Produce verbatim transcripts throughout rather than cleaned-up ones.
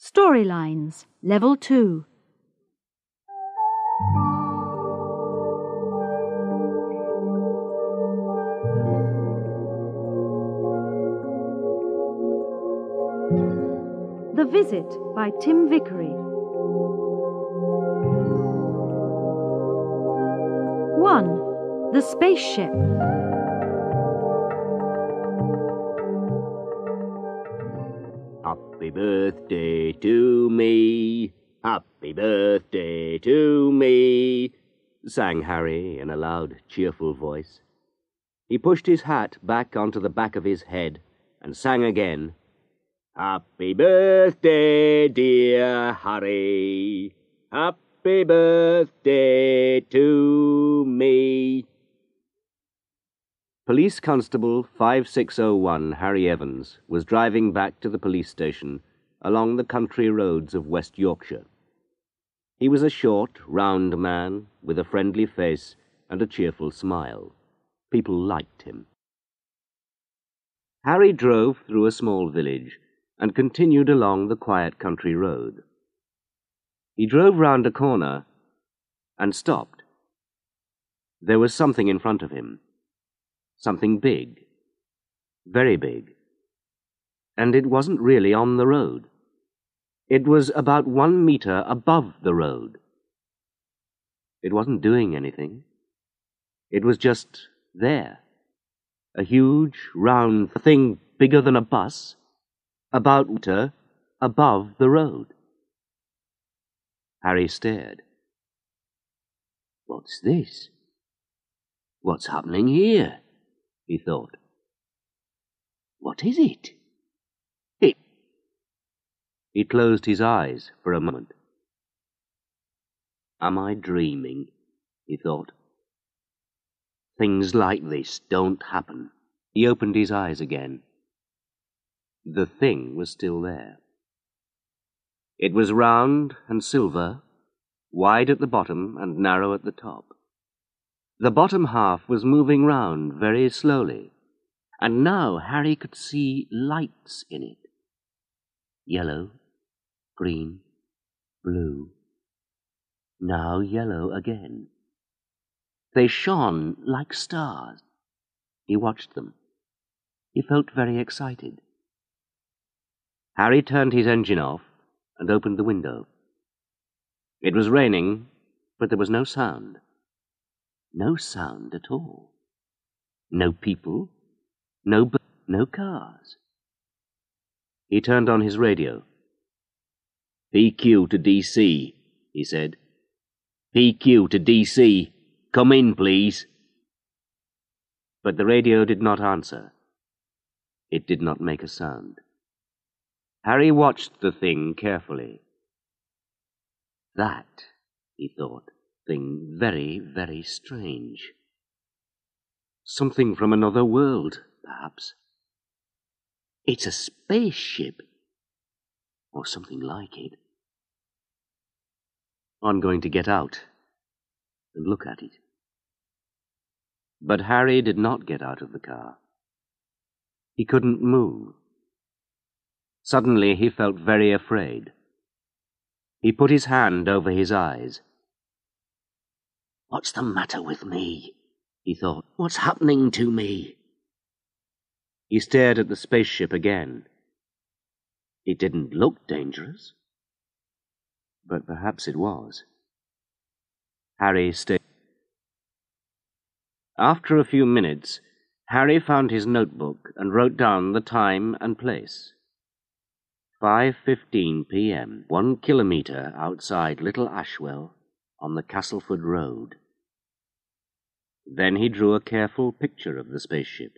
Storylines, Level two. The Visit by Tim Vickery. one. The Spaceship. Happy birthday to me, happy birthday to me, sang Harry in a loud, cheerful voice. He pushed his hat back onto the back of his head and sang again, Happy birthday, dear Harry, happy birthday to me. Police Constable five six oh one Harry Evans was driving back to the police station along the country roads of West Yorkshire. He was a short, round man with a friendly face and a cheerful smile. People liked him. Harry drove through a small village and continued along the quiet country road. He drove round a corner and stopped. There was something in front of him. Something big, very big. And it wasn't really on the road. It was about one meter above the road. It wasn't doing anything. It was just there. A huge, round thing bigger than a bus, about a meter above the road. Harry stared. What's this? What's happening here? He thought. What is it? It... He closed his eyes for a moment. Am I dreaming? He thought. Things like this don't happen. He opened his eyes again. The thing was still there. It was round and silver, wide at the bottom and narrow at the top. The bottom half was moving round very slowly, and now Harry could see lights in it. Yellow, green, blue, now yellow again. They shone like stars. He watched them. He felt very excited. Harry turned his engine off and opened the window. It was raining, but there was no sound. No sound at all. No people, no b- no cars. He turned on his radio. P Q to D C, he said. P Q to D C, come in, please. But the radio did not answer. It did not make a sound. Harry watched the thing carefully. That, he thought, thing very, very strange. Something from another world, perhaps. It's a spaceship, or something like it. I'm going to get out and look at it. But Harry did not get out of the car. He couldn't move. Suddenly he felt very afraid. He put his hand over his eyes. What's the matter with me? He thought. What's happening to me? He stared at the spaceship again. It didn't look dangerous, but perhaps it was. Harry stared. After a few minutes, Harry found his notebook and wrote down the time and place. five fifteen p.m., one kilometre outside Little Ashwell, on the Castleford Road. Then he drew a careful picture of the spaceship.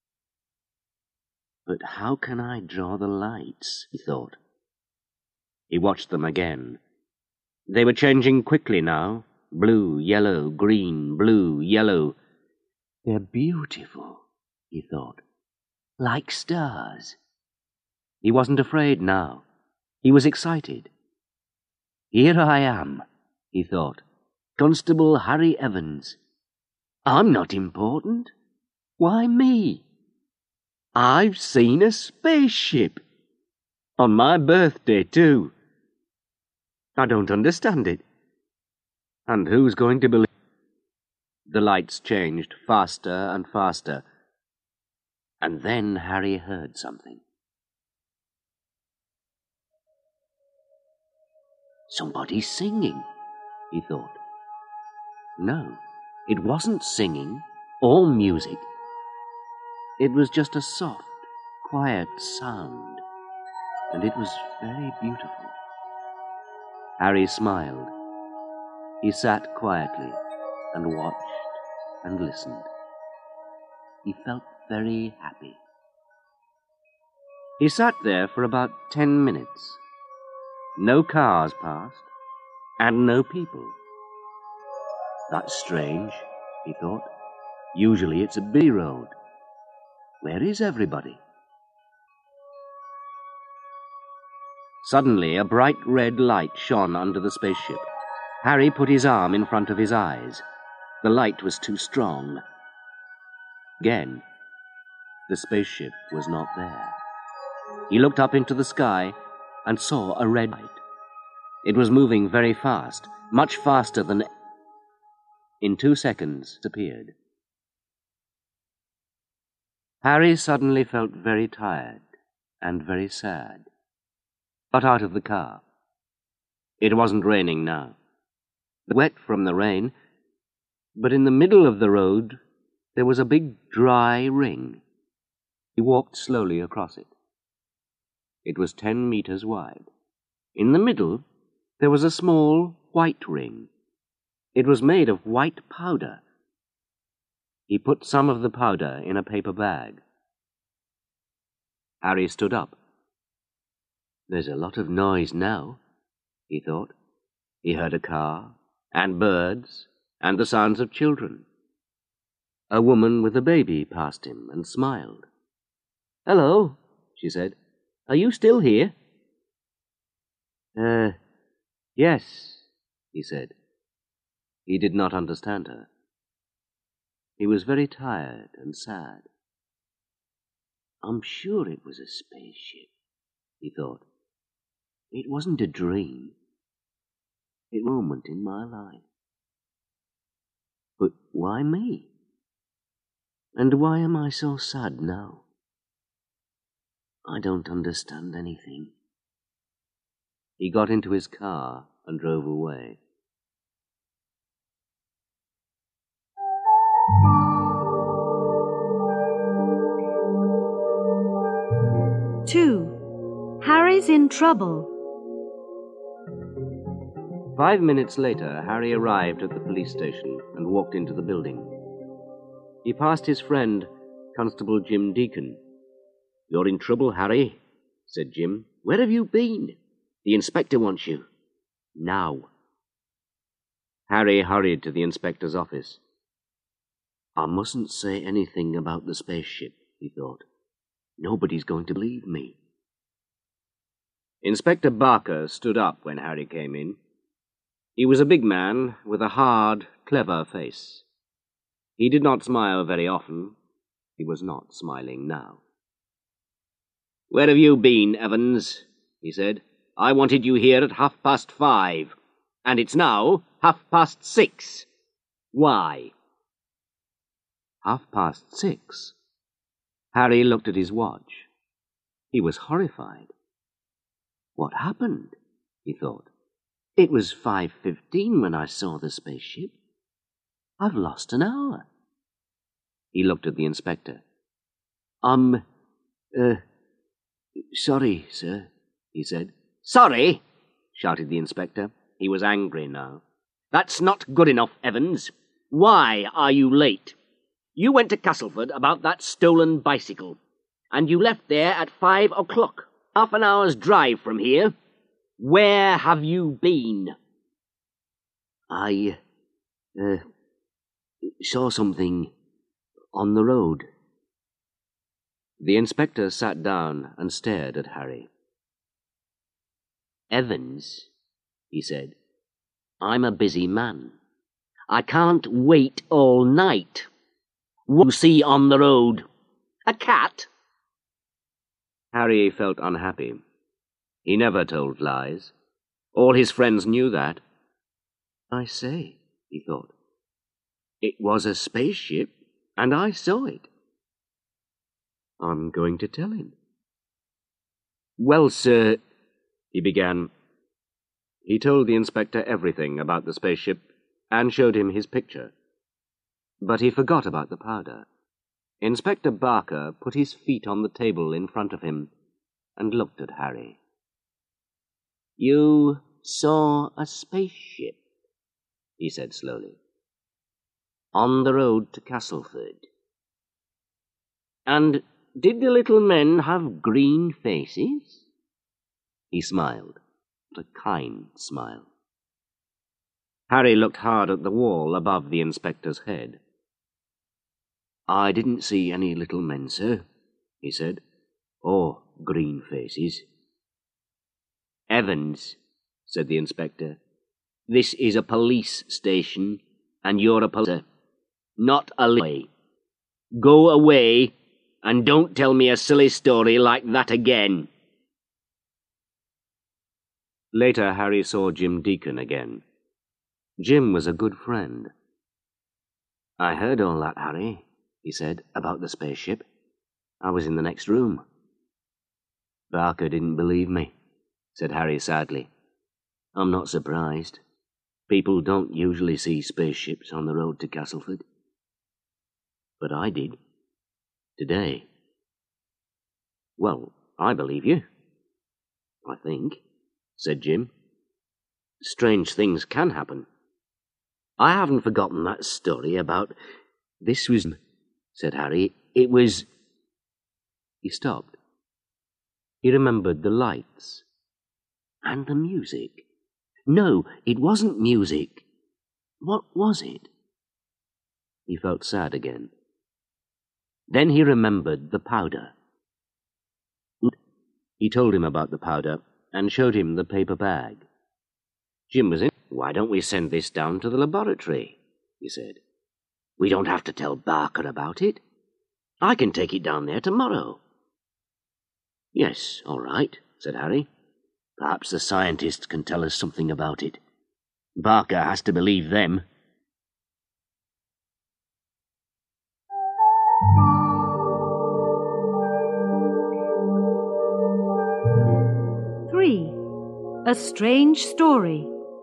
But how can I draw the lights? He thought. He watched them again. They were changing quickly now. Blue, yellow, green, blue, yellow. They're beautiful, he thought. Like stars. He wasn't afraid now. He was excited. Here I am, he thought, Constable Harry Evans. I'm not important. Why me? I've seen a spaceship. On my birthday, too. I don't understand it. And who's going to believe? The lights changed faster and faster, and then Harry heard something. Somebody singing, he thought. No, it wasn't singing or music. It was just a soft, quiet sound, and it was very beautiful. Harry smiled. He sat quietly and watched and listened. He felt very happy. He sat there for about ten minutes. No cars passed, and no people. That's strange, he thought. Usually it's a busy road. Where is everybody? Suddenly, a bright red light shone under the spaceship. Harry put his arm in front of his eyes. The light was too strong. Again, the spaceship was not there. He looked up into the sky and saw a red light. It was moving very fast, much faster than... In two seconds, it appeared. Harry suddenly felt very tired and very sad. Got out of the car. It wasn't raining now. Wet from the rain, but in the middle of the road there was a big dry ring. He walked slowly across it. It was ten meters wide. In the middle there was a small white ring. It was made of white powder. He put some of the powder in a paper bag. Harry stood up. There's a lot of noise now, he thought. He heard a car, and birds, and the sounds of children. A woman with a baby passed him and smiled. Hello, she said. Are you still here? Uh, yes, he said. He did not understand her. He was very tired and sad. I'm sure it was a spaceship, he thought. It wasn't a dream. It was a moment in my life. But why me? And why am I so sad now? I don't understand anything. He got into his car and drove away. Two. Harry's in trouble. Five minutes later, Harry arrived at the police station and walked into the building. He passed his friend, Constable Jim Deacon. You're in trouble, Harry, said Jim. Where have you been? The inspector wants you. Now. Harry hurried to the inspector's office. I mustn't say anything about the spaceship, he thought. Nobody's going to believe me. Inspector Barker stood up when Harry came in. He was a big man with a hard, clever face. He did not smile very often. He was not smiling now. Where have you been, Evans? He said. I wanted you here at half past five, and it's now half past six. Why? Half past six? Harry looked at his watch. He was horrified. What happened? He thought. It was five fifteen when I saw the spaceship. I've lost an hour. He looked at the inspector. I'm, uh, sorry, sir, he said. Sorry? Shouted the inspector. He was angry now. That's not good enough, Evans. Why are you late? You went to Castleford about that stolen bicycle, and you left there at five o'clock, half an hour's drive from here. Where have you been? I, uh, saw something on the road. The inspector sat down and stared at Harry. Evans, he said, I'm a busy man. I can't wait all night. What do you see on the road? A cat? Harry felt unhappy. He never told lies. All his friends knew that. I say, he thought, it was a spaceship, and I saw it. I'm going to tell him. Well, sir, he began. He told the inspector everything about the spaceship and showed him his picture. But he forgot about the powder. Inspector Barker put his feet on the table in front of him and looked at Harry. You saw a spaceship, he said slowly, on the road to Castleford. And did the little men have green faces? He smiled, a kind smile. Harry looked hard at the wall above the inspector's head. I didn't see any little men, sir, he said, or green faces. Evans, said the inspector, this is a police station, and you're a police, not a lay. Go away, and don't tell me a silly story like that again. Later, Harry saw Jim Deacon again. Jim was a good friend. I heard all that, Harry, he said, about the spaceship. I was in the next room. Barker didn't believe me, said Harry sadly. I'm not surprised. People don't usually see spaceships on the road to Castleford. But I did. Today. Well, I believe you. I think, said Jim. Strange things can happen. I haven't forgotten that story about... This was... said Harry. It was... He stopped. He remembered the lights. And the music. No, it wasn't music. What was it? He felt sad again. Then he remembered the powder. He told him about the powder and showed him the paper bag. Jim was in. Why don't we send this down to the laboratory? He said. We don't have to tell Barker about it. I can take it down there tomorrow. Yes, all right, said Harry. Perhaps the scientists can tell us something about it. Barker has to believe them. Three. A Strange Story.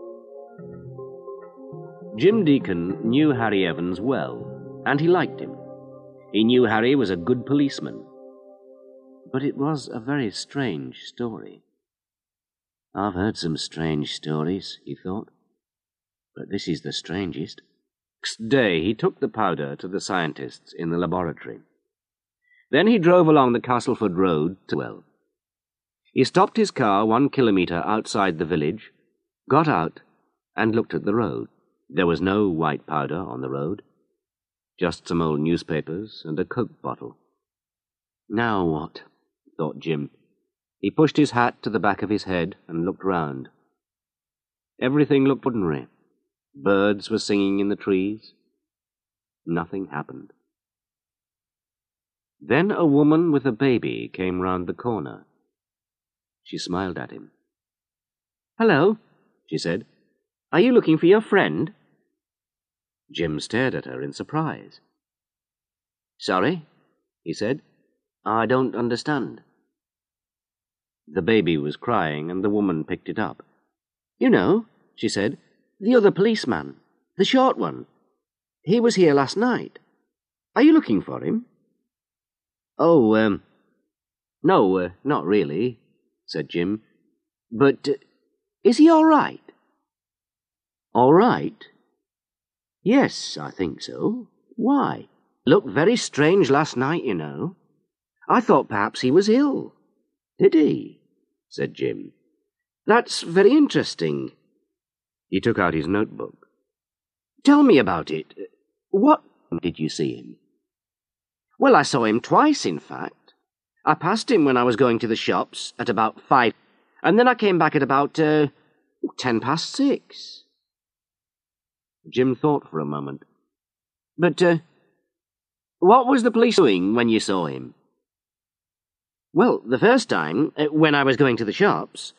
Jim Deacon knew Harry Evans well, and he liked him. He knew Harry was a good policeman. But it was a very strange story. I've heard some strange stories, he thought, but this is the strangest. Next day he took the powder to the scientists in the laboratory. Then he drove along the Castleford Road to well. He stopped his car one kilometre outside the village, got out, and looked at the road. There was no white powder on the road, just some old newspapers and a Coke bottle. Now what? Thought Jim. He pushed his hat to the back of his head and looked round. Everything looked ordinary. Birds were singing in the trees. Nothing happened. Then a woman with a baby came round the corner. She smiled at him. Hello, she said. Are you looking for your friend? Jim stared at her in surprise. Sorry, he said. I don't understand. The baby was crying, and the woman picked it up. You know, she said, the other policeman, the short one. He was here last night. Are you looking for him? Oh, um, no, uh, not really, said Jim. But uh, is he all right? All right? Yes, I think so. Why? Looked very strange last night, you know. I thought perhaps he was ill. Did he? Said Jim. That's very interesting. He took out his notebook. Tell me about it. What did you see him? Well, I saw him twice, in fact. I passed him when I was going to the shops at about five, and then I came back at about, uh, ten past six. Jim thought for a moment. But, uh, what was the police doing when you saw him? Well, the first time, uh, when I was going to the shops,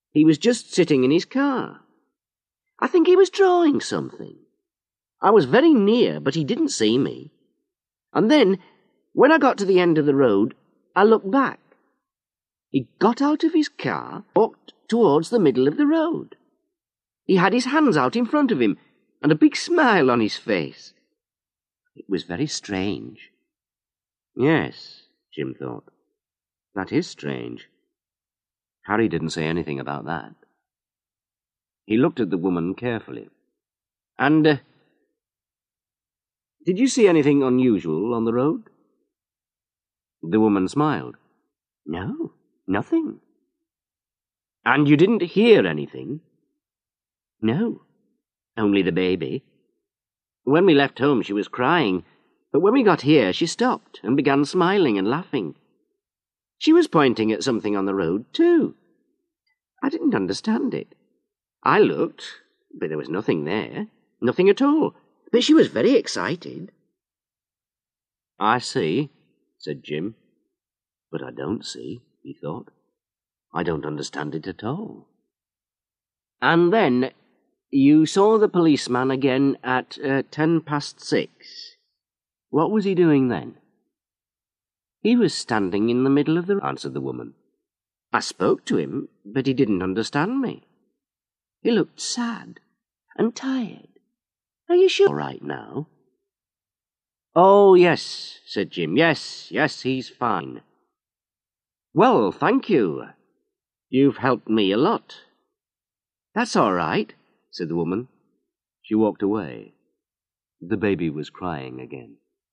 He was just sitting in his car. I think he was drawing something. I was very near, but he didn't see me. And then, when I got to the end of the road, I looked back. He got out of his car, walked towards the middle of the road. He had his hands out in front of him, and a big smile on his face. It was very strange. Yes, Jim thought. That is strange. Harry didn't say anything about that. He looked at the woman carefully. And, uh, did you see anything unusual on the road? The woman smiled. No, nothing. And you didn't hear anything? No, only the baby. When we left home, she was crying, but when we got here, she stopped and began smiling and laughing. She was pointing at something on the road, too. I didn't understand it. I looked, but there was nothing there, nothing at all, but she was very excited. I see, said Jim. But I don't see, he thought. I don't understand it at all. And then you saw the policeman again at uh, ten past six. What was he doing then? He was standing in the middle of the road, answered the woman. I spoke to him, but he didn't understand me. He looked sad and tired. Are you sure right now? Oh, yes, said Jim. Yes, yes, he's fine. Well, thank you. You've helped me a lot. That's all right, said the woman. She walked away. The baby was crying again.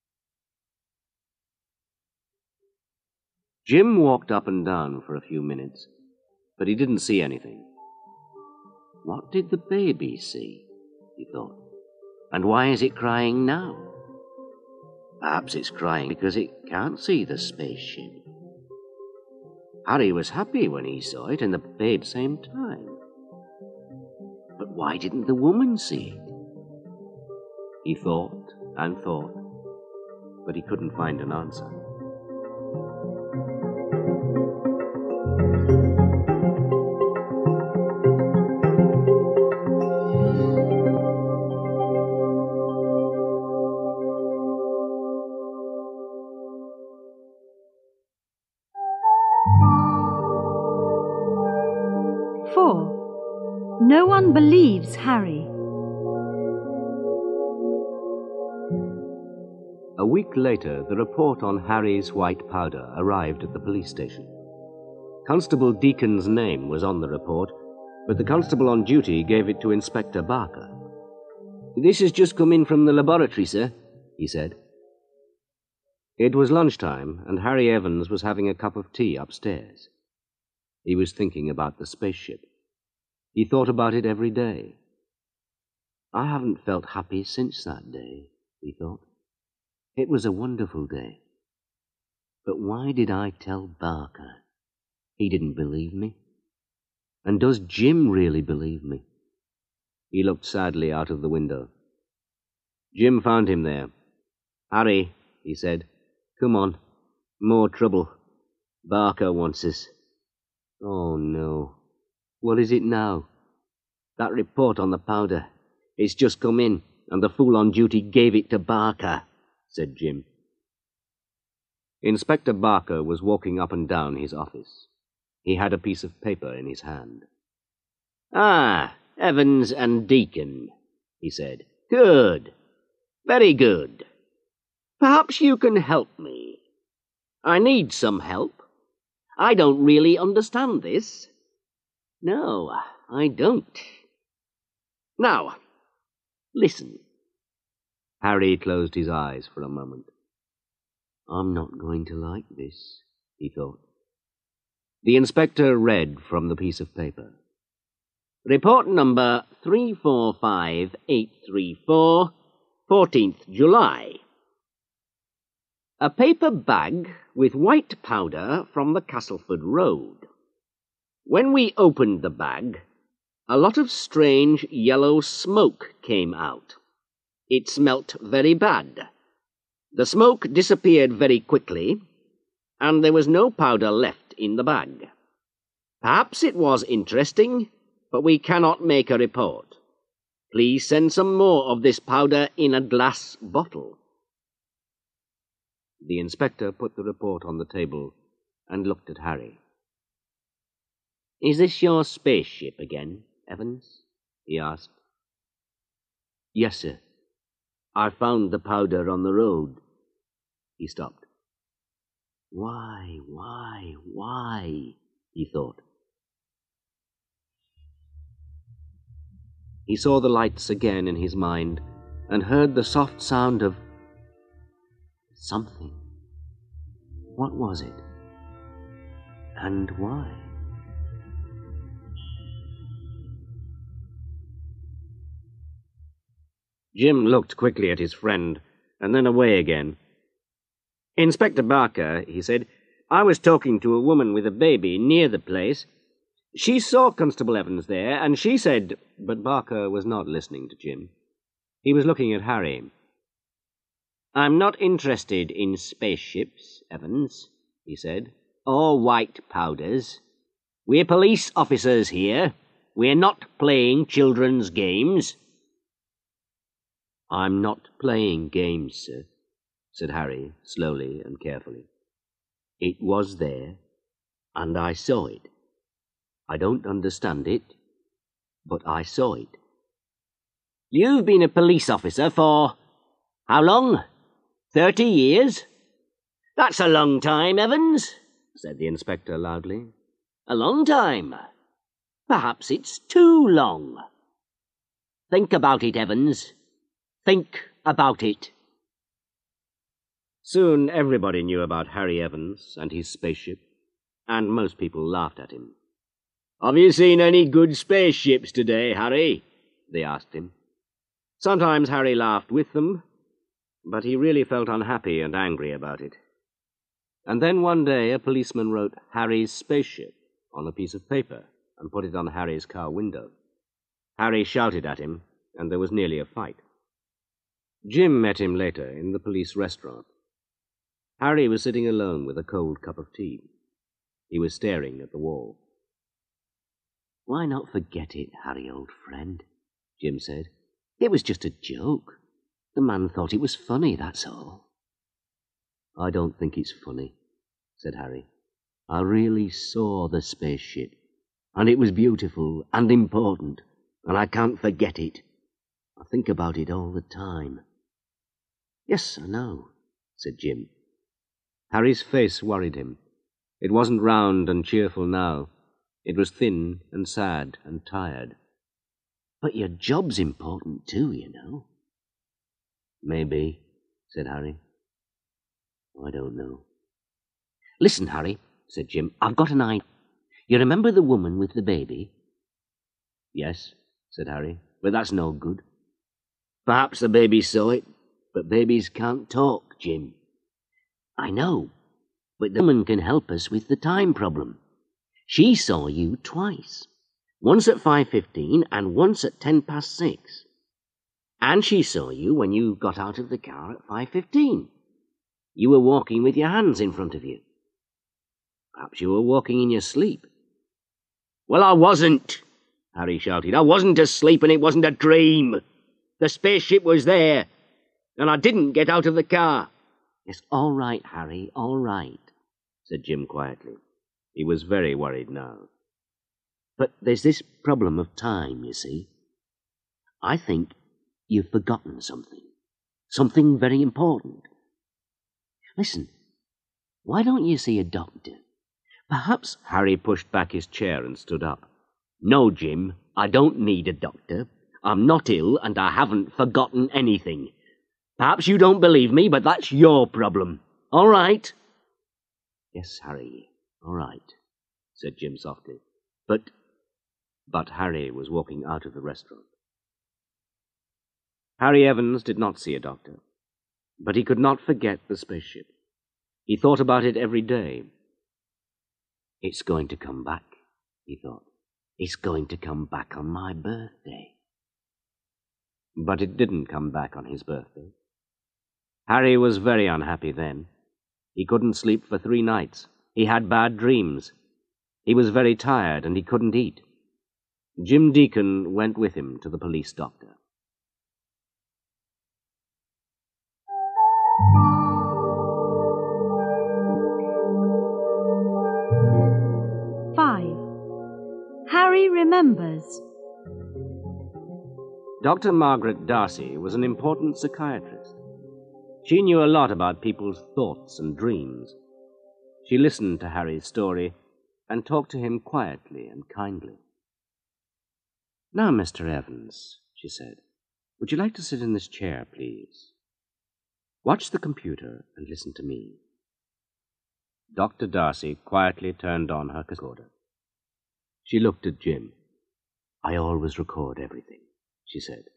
Jim walked up and down for a few minutes, but he didn't see anything. What did the baby see? He thought. And why is it crying now? Perhaps it's crying because it can't see the spaceship. Harry was happy when he saw it, and the baby at the same time. But why didn't the woman see it? He thought and thought, but he couldn't find an answer. four. No one believes Harry. A week later, the report on Harry's white powder arrived at the police station. Constable Deacon's name was on the report, but the constable on duty gave it to Inspector Barker. This has just come in from the laboratory, sir, he said. It was lunchtime, and Harry Evans was having a cup of tea upstairs. He was thinking about the spaceship. He thought about it every day. I haven't felt happy since that day, he thought. It was a wonderful day. But why did I tell Barker? He didn't believe me. And does Jim really believe me? He looked sadly out of the window. Jim found him there. Harry, he said, come on. More trouble. Barker wants us. Oh, no. What is it now? That report on the powder. It's just come in, and the fool on duty gave it to Barker, said Jim. Inspector Barker was walking up and down his office. He had a piece of paper in his hand. Ah, Evans and Deacon, he said. Good. Very good. Perhaps you can help me. I need some help. I don't really understand this. No, I don't. Now, listen. Harry closed his eyes for a moment. I'm not going to like this, he thought. The inspector read from the piece of paper. Report number three four five eight three four, fourteenth July. A paper bag with white powder from the Castleford Road. When we opened the bag, a lot of strange yellow smoke came out. It smelt very bad. The smoke disappeared very quickly, and there was no powder left in the bag. Perhaps it was interesting, but we cannot make a report. Please send some more of this powder in a glass bottle. The inspector put the report on the table and looked at Harry. Is this your spaceship again, Evans? He asked. Yes, sir. I found the powder on the road. He stopped. Why, why, why? He thought. He saw the lights again in his mind and heard the soft sound of something. What was it? And why? Jim looked quickly at his friend and then away again. Inspector Barker, he said, I was talking to a woman with a baby near the place. She saw Constable Evans there, and she said... But Barker was not listening to Jim. He was looking at Harry. I'm not interested in spaceships, Evans, he said, or white powders. We're police officers here. We're not playing children's games. I'm not playing games, sir, said Harry, slowly and carefully. It was there, and I saw it. I don't understand it, but I saw it. You've been a police officer for how long? Thirty years? That's a long time, Evans, said the inspector loudly. A long time. Perhaps it's too long. Think about it, Evans. Think about it. Soon everybody knew about Harry Evans and his spaceship, and most people laughed at him. Have you seen any good spaceships today, Harry? They asked him. Sometimes Harry laughed with them, but he really felt unhappy and angry about it. And then one day a policeman wrote Harry's spaceship on a piece of paper and put it on Harry's car window. Harry shouted at him, and there was nearly a fight. Jim met him later in the police restaurant. Harry was sitting alone with a cold cup of tea. He was staring at the wall. Why not forget it, Harry, old friend? Jim said. It was just a joke. The man thought it was funny, that's all. I don't think it's funny, said Harry. I really saw the spaceship, and it was beautiful and important, and I can't forget it. I think about it all the time. Yes, I know, said Jim. Harry's face worried him. It wasn't round and cheerful now. It was thin and sad and tired. But your job's important too, you know. Maybe, said Harry. I don't know. Listen, Harry, said Jim, I've got an idea. You remember the woman with the baby? Yes, said Harry, but that's no good. Perhaps the baby saw it, but babies can't talk, Jim. I know, but the woman can help us with the time problem. She saw you twice, once at five fifteen and once at ten past six. And she saw you when you got out of the car at five fifteen. You were walking with your hands in front of you. Perhaps you were walking in your sleep. Well, I wasn't, Harry shouted. I wasn't asleep, and it wasn't a dream. The spaceship was there, and I didn't get out of the car. It's all right, Harry, all right, said Jim quietly. He was very worried now. But there's this problem of time, you see. I think you've forgotten something. Something very important. Listen, why don't you see a doctor? Perhaps... Harry pushed back his chair and stood up. No, Jim, I don't need a doctor. I'm not ill, and I haven't forgotten anything. Perhaps you don't believe me, but that's your problem. All right? Yes, Harry, all right, said Jim softly. But... But Harry was walking out of the restaurant. Harry Evans did not see a doctor, but he could not forget the spaceship. He thought about it every day. It's going to come back, he thought. It's going to come back on my birthday. But it didn't come back on his birthday. Harry was very unhappy then. He couldn't sleep for three nights. He had bad dreams. He was very tired and he couldn't eat. Jim Deacon went with him to the police doctor. Five. Harry remembers. Doctor Margaret Darcy was an important psychiatrist. She knew a lot about people's thoughts and dreams. She listened to Harry's story and talked to him quietly and kindly. "Now, Mister Evans," she said, "would you like to sit in this chair, please? Watch the computer and listen to me." Doctor Darcy quietly turned on her recorder. She looked at Jim. "I always record everything," she said.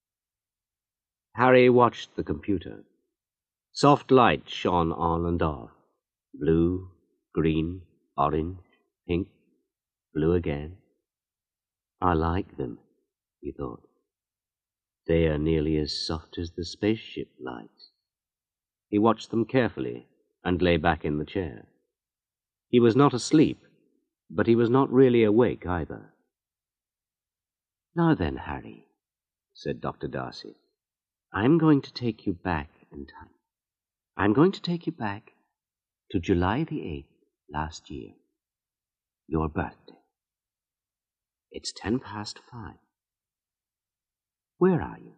Harry watched the computer. Soft light shone on and off. Blue, green, orange, pink, blue again. "I like them," he thought. "They are nearly as soft as the spaceship lights." He watched them carefully and lay back in the chair. He was not asleep, but he was not really awake either. "Now then, Harry," said Doctor Darcy, "I'm going to take you back in time. I'm going to take you back to July the eighth last year, your birthday. It's ten past five. Where are you?"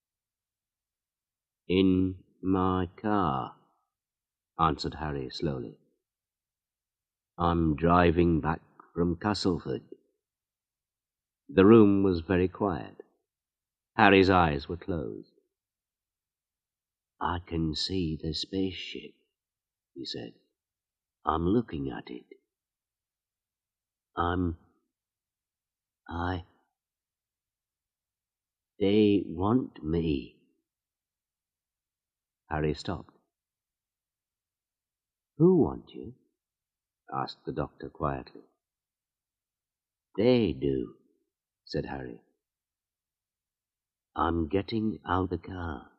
"In my car," answered Harry slowly. "I'm driving back from Castleford." The room was very quiet. Harry's eyes were closed. "I can see the spaceship," he said. "I'm looking at it. I'm... I... They want me." Harry stopped. "Who want you?" asked the doctor quietly. "They do," said Harry. "I'm getting out of the car.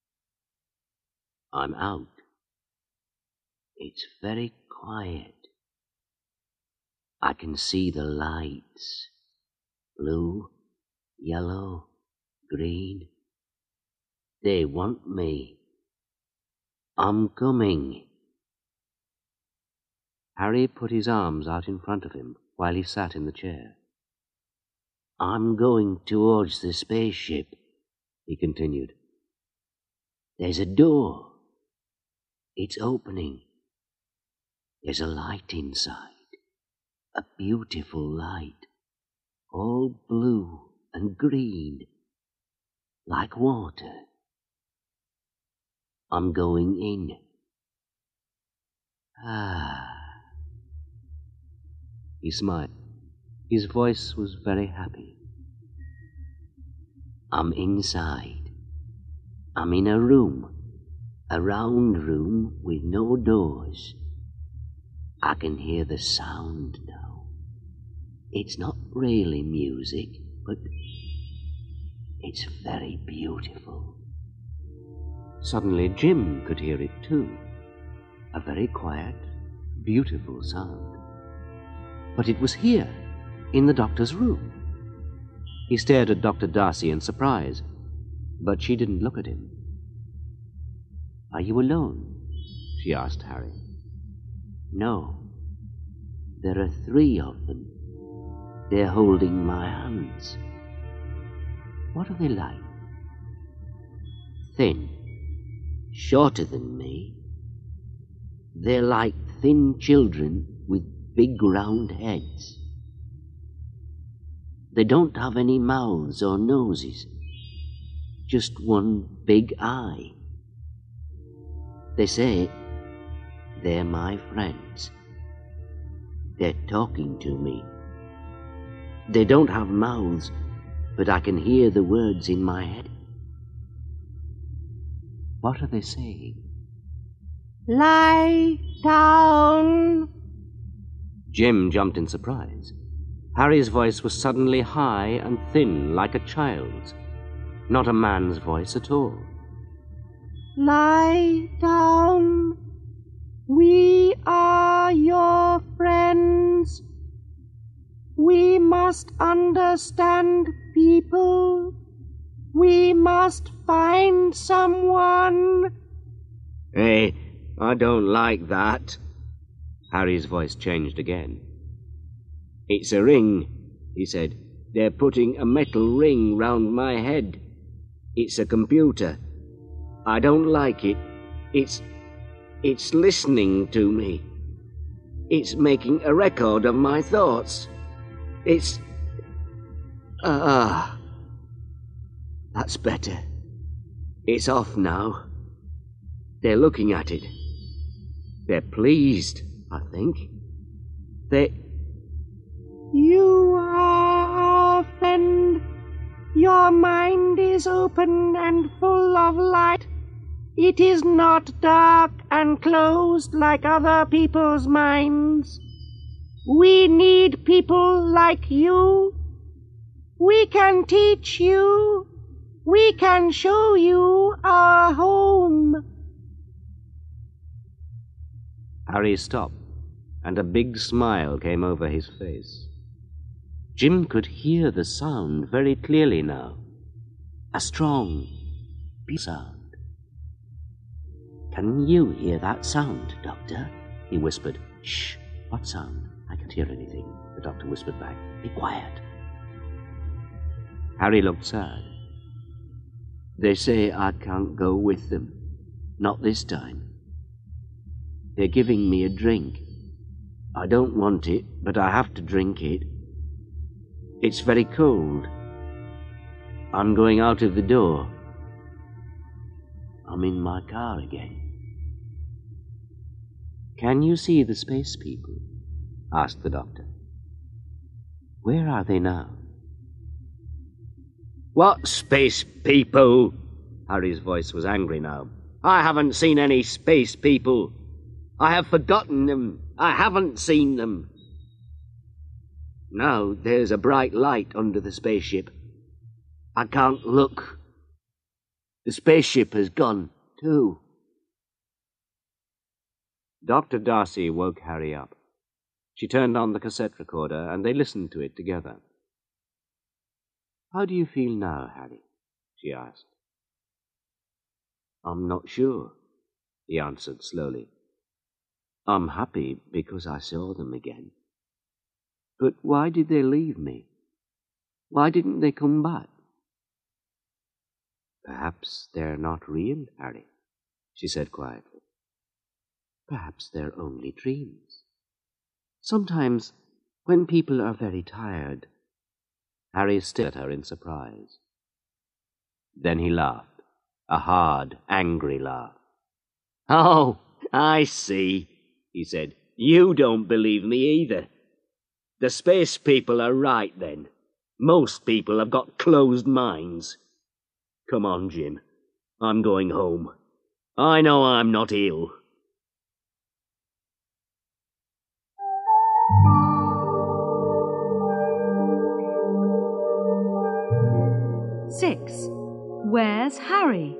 I'm out. It's very quiet. I can see the lights. Blue, yellow, green. They want me. I'm coming." Harry put his arms out in front of him while he sat in the chair. "I'm going towards the spaceship," he continued. "There's a door. It's opening. There's a light inside, a beautiful light, all blue and green, like water. I'm going in. Ah." He smiled. His voice was very happy. "I'm inside. I'm in a room, a round room with no doors. I can hear the sound now. It's not really music, but it's very beautiful." Suddenly Jim could hear it too. A very quiet, beautiful sound. But it was here, in the doctor's room. He stared at Doctor Darcy in surprise, but she didn't look at him. "Are you alone?" she asked Harry. "No. There are three of them. They're holding my hands." "What are they like?" "Thin. Shorter than me. They're like thin children with big round heads. They don't have any mouths or noses, just one big eye. They say they're my friends. They're talking to me. They don't have mouths, but I can hear the words in my head." "What are they saying?" "Lie down." Jim jumped in surprise. Harry's voice was suddenly high and thin, like a child's, not a man's voice at all. "Lie down. We are your friends. We must understand people. We must find someone. Hey, I don't like that. Harry's voice changed again. It's a ring, he said. They're putting a metal ring round my head. It's a computer. I don't like it. It's... it's listening to me. It's making a record of my thoughts. It's... Ah... That's better. It's off now. They're looking at it. They're pleased, I think. They... You are our friend. Your mind is open and full of light. It is not dark and closed like other people's minds. We need people like you. We can teach you. We can show you our home. Harry stopped, and a big smile came over his face. Jim could hear the sound very clearly now. A strong beat sound. "Can you hear that sound, Doctor?" he whispered. "Shh! What sound? I can't hear anything," the doctor whispered back. "Be quiet." Harry looked sad. They say I can't go with them. Not this time. They're giving me a drink. I don't want it, but I have to drink it. It's very cold. I'm going out of the door. I'm in my car again. "Can you see the space people?" asked the doctor. "Where are they now?" What space people? Harry's voice was angry now. I haven't seen any space people. I have forgotten them. I haven't seen them. Now there's a bright light under the spaceship. I can't look. The spaceship has gone, too. Doctor Darcy woke Harry up. She turned on the cassette recorder, and they listened to it together. "How do you feel now, Harry?" she asked. I'm not sure, he answered slowly. I'm happy because I saw them again. But why did they leave me? Why didn't they come back? "Perhaps they're not real, Harry," she said quietly. "Perhaps they're only dreams. Sometimes, when people are very tired..." Harry stared at her in surprise. Then he laughed, a hard, angry laugh. Oh, I see, he said. You don't believe me either. The space people are right, then. Most people have got closed minds. Come on, Jim. I'm going home. I know I'm not ill. Six. Where's Harry?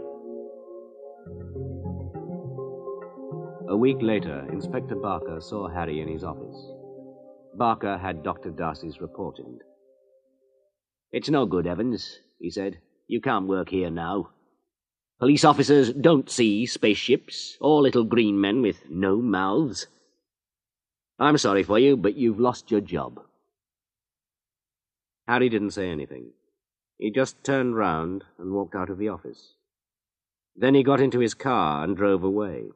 A week later, Inspector Barker saw Harry in his office. Barker had Doctor Darcy's report in. It's no good, Evans, he said. You can't work here now. Police officers don't see spaceships or little green men with no mouths. I'm sorry for you, but you've lost your job. Harry didn't say anything. He just turned round and walked out of the office. Then he got into his car and drove away.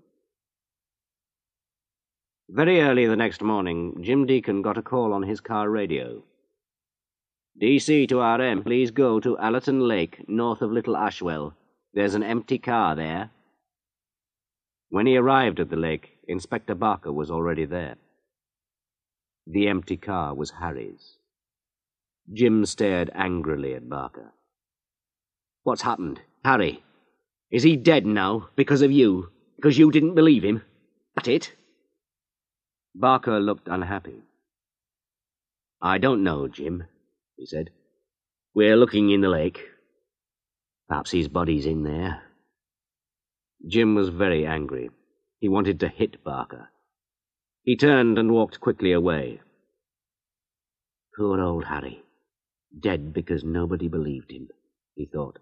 Very early the next morning, Jim Deacon got a call on his car radio. D C to R M, please go to Allerton Lake, north of Little Ashwell. There's an empty car there. When he arrived at the lake, Inspector Barker was already there. The empty car was Harry's. Jim stared angrily at Barker. What's happened? Harry? Is he dead now because of you? Because you didn't believe him? That it? Barker looked unhappy. I don't know, Jim, he said. We're looking in the lake. Perhaps his body's in there. Jim was very angry. He wanted to hit Barker. He turned and walked quickly away. Poor old Harry. Dead because nobody believed him, he thought.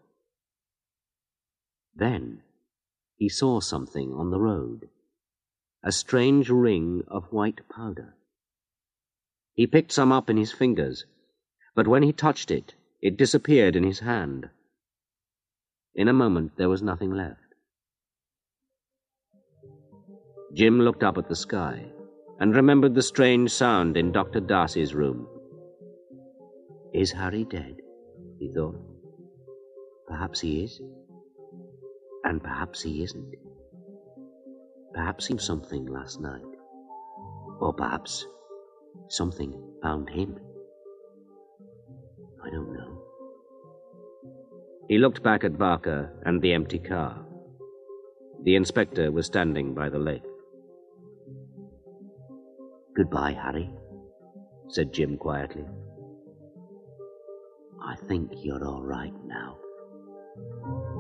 Then he saw something on the road, a strange ring of white powder. He picked some up in his fingers, but when he touched it, it disappeared in his hand. In a moment there was nothing left. Jim looked up at the sky and remembered the strange sound in Doctor Darcy's room. Is Harry dead? He thought. Perhaps he is, and perhaps he isn't. Perhaps he saw something last night, or perhaps something found him. I don't know. He looked back at Barker and the empty car. The inspector was standing by the lake. Goodbye, Harry, said Jim quietly. I think you're all right now.